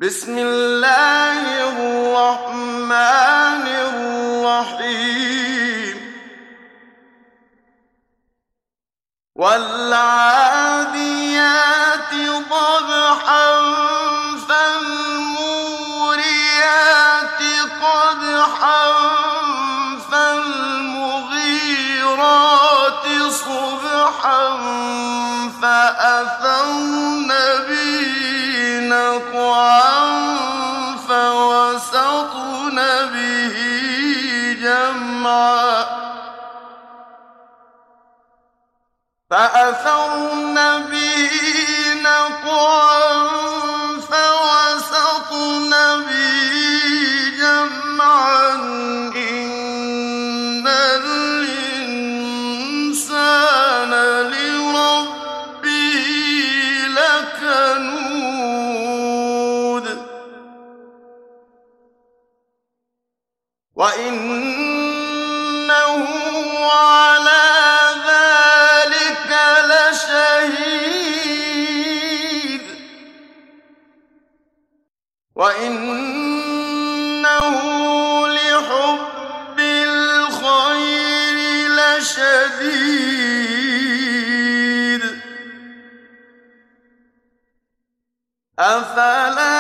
بسم الله الرحمن الرحيم والعاديات ضبحا فالموريات قدحا فالمغيرات صبحا فأثرن به نقعا فوسطن به جمعا فأثرن به نقعا فوسطن به جمعا إن الإنسان لربه لكنود وإنه على ذلك لشهيد وإنه لحب الخير لشديد أفلا